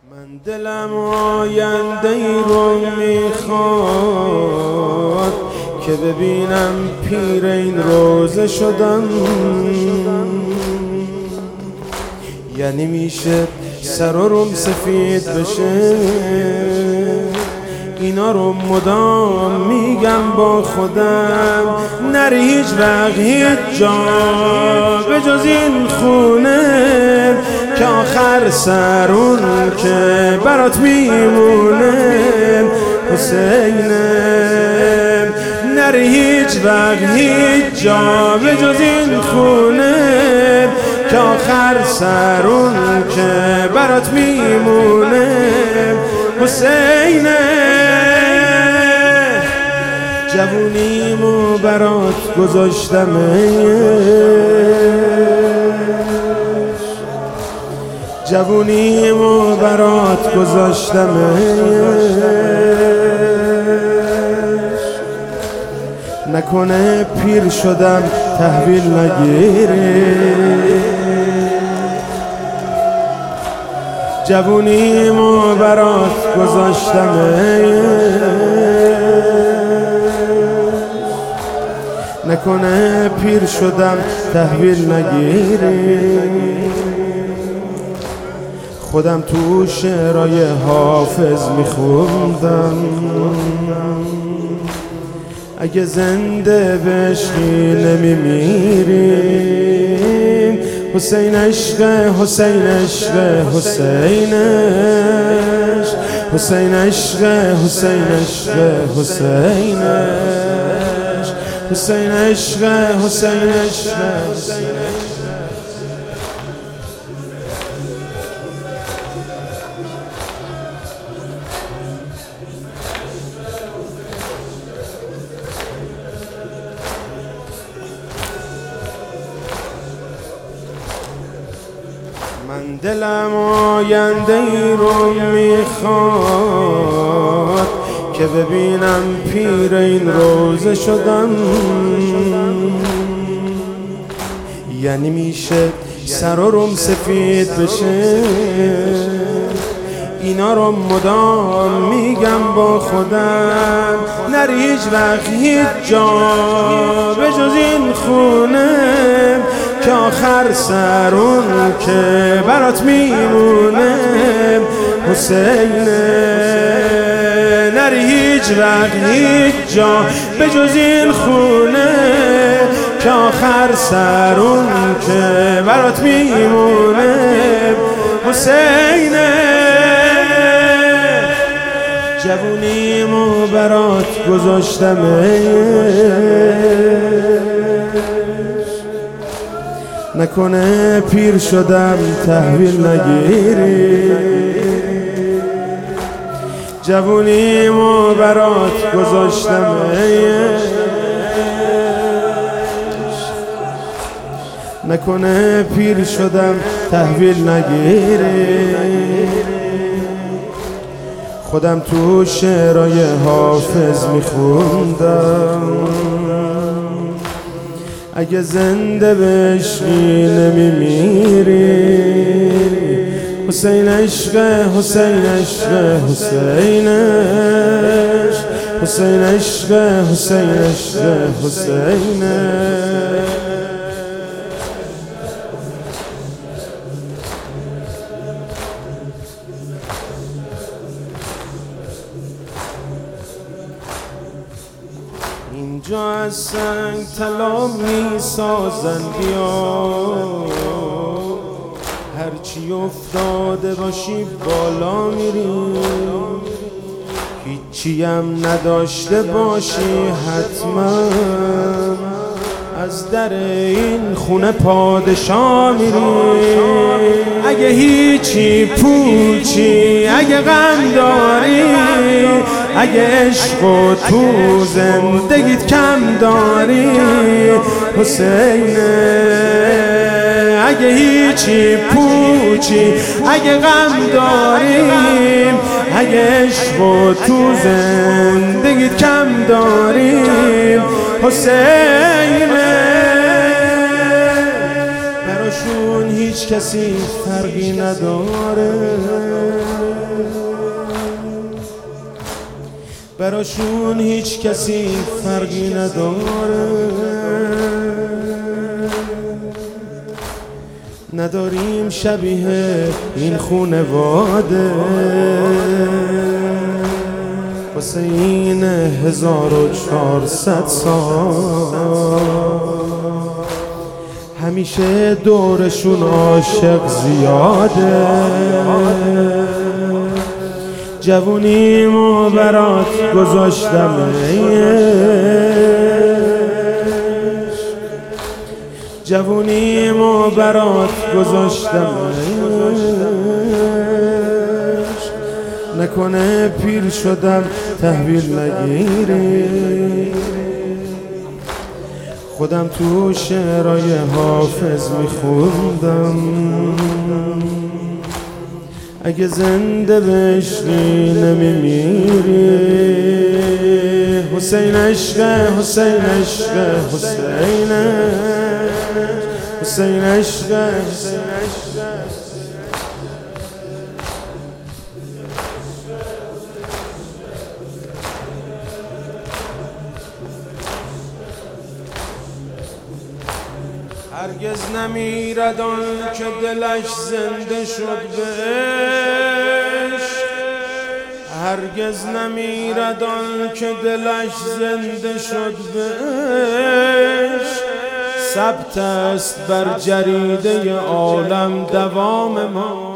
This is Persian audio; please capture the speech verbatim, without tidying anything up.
من دلم آینده ای رو میخواد که ببینم پیر این روزه شدم. یعنی میشه سر و روم سفید بشه، اینا رو مدام میگم با خودم. نری هیچ وقت هیچ جا به جز این خونه که آخر سر اون که برات میمونه حسینم. نری هیچ وقت هیچ جا به جز این خونه که آخر سر اون که برات میمونه حسینم. جوونیمو برات گذاشتمش، جوونیمو برات گذاشتمش. نکنه پیر شدم تحویل نگیری، جوونیمو برات گذاشتمش. نکنه پیر شدم تحویل نگیری. خودم تو شعرهای حافظ میخوندم، اگه زنده بشی نمیمیریم. حسین عشق، حسین عشق، حسینش، حسین عشق، حسین عشق، حسینش، حسین عشق، حسین عشق. من دلم آینده ای رو میخواد که ببینم پیر این روزه شدم. یعنی میشه سر و روم سفید بشه، اینا رو مدام میگم با خودم. نری هیچ وقت هیچ جا به جز این خونه که آخر سر اون که برات میمونه حسینه. نری هیچ وقت هیچ جا به جز این خونه که آخر سر اون که برات میمونه حسینه. جوونیمو برات گذاشتمش، نکنه پیر شدم تحویل نگیری. جوونیمو برات گذاشتمش، نکنه پیر شدم تحویل نگیری. خودم تو شعرهای حافظ میخوندم، اگه زنده بشی نمیمیری. حسین عشق، حسین عشق، حسینش، حسین عشق، حسین عشق، حسینش. اینجا از سنگ طلا میسازن، بیا هرچی افتاده باشی بالا میری. هیچی هم نداشته باشی حتما از در این خونه پادشاه میری. اگه هیچی پوچی، اگه غم داری، اگه عشق و تو زندگیت کم داری حسینه. اگه هیچی پوچی، اگه غم داریم، اگه عشق و تو زندگیت کم داریم حسینه. براشون هیچ کسی فرقی نداره. براشون هیچ کسی فرقی نداره، نداریم شبیه این خونواده. واسه این هزار و چهارصد سال همیشه دورشون عاشق زیاده. جوونیمو برات گذاشتم جوونیمو برات گذاشتم نکنه پیر شدم تحویل نگیری. خودم تو شعرهای حافظ میخوندم، اگه زنده بشی نمیمیری. حسین عشق حسین عشق حسین حسین عشق حسین عشق. هرگز نمیرد آن که دلش زنده شد به عشق، هرگز نمیرد آن که دلش زنده شد به عشق. ثبت است بر جریده عالم دوام ما،